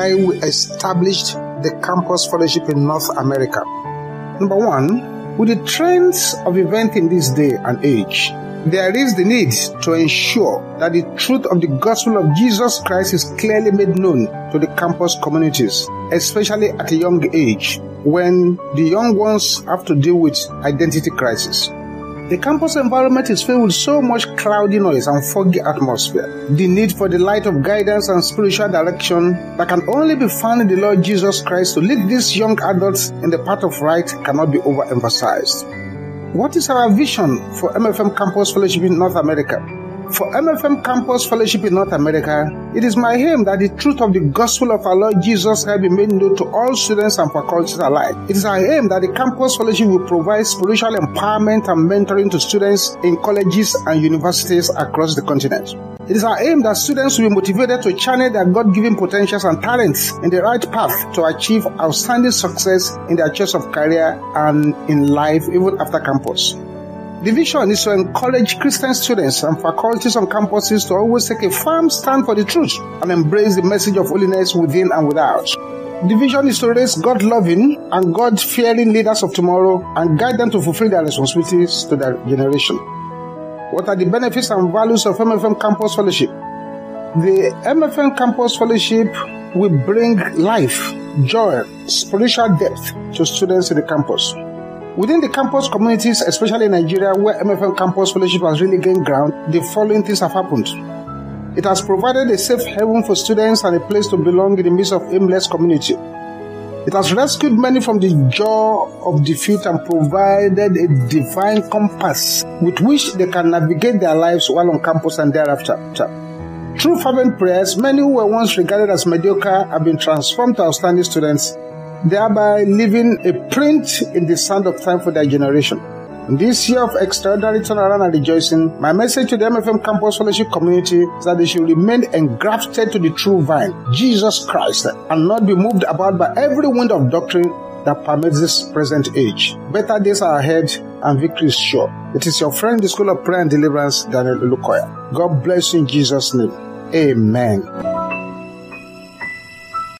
why we established the Campus Fellowship in North America. Number one, with the trends of events in this day and age, there is the need to ensure that the truth of the gospel of Jesus Christ is clearly made known to the campus communities, especially at a young age, when the young ones have to deal with identity crisis. The campus environment is filled with so much cloudy noise and foggy atmosphere. The need for the light of guidance and spiritual direction that can only be found in the Lord Jesus Christ to lead these young adults in the path of right cannot be overemphasized. What is our vision for MFM Campus Fellowship in North America? For MFM Campus Fellowship in North America, it is my aim that the truth of the gospel of our Lord Jesus Christ be made known to all students and faculties alike. It is our aim that the Campus Fellowship will provide spiritual empowerment and mentoring to students in colleges and universities across the continent. It is our aim that students will be motivated to channel their God-given potentials and talents in the right path to achieve outstanding success in their choice of career and in life even after campus. The vision is to encourage Christian students and faculties on campuses to always take a firm stand for the truth and embrace the message of holiness within and without. The vision is to raise God-loving and God-fearing leaders of tomorrow and guide them to fulfill their responsibilities to their generation. What are the benefits and values of MFM Campus Fellowship? The MFM Campus Fellowship will bring life, joy, spiritual depth to students in the campus. Within the campus communities, especially in Nigeria, where MFM Campus Fellowship has really gained ground, the following things have happened. It has provided a safe haven for students and a place to belong in the midst of aimless community. It has rescued many from the jaw of defeat and provided a divine compass with which they can navigate their lives while on campus and thereafter. Through fervent prayers, many who were once regarded as mediocre have been transformed to outstanding students, thereby leaving a print in the sand of time for their generation. In this year of extraordinary turnaround and rejoicing, my message to the MFM Campus Fellowship community is that they should remain engrafted to the true vine, Jesus Christ, and not be moved about by every wind of doctrine that permits this present age. Better days are ahead and victory is sure. It is your friend, the School of Prayer and Deliverance, Daniel Olukoya. God bless you in Jesus' name. Amen.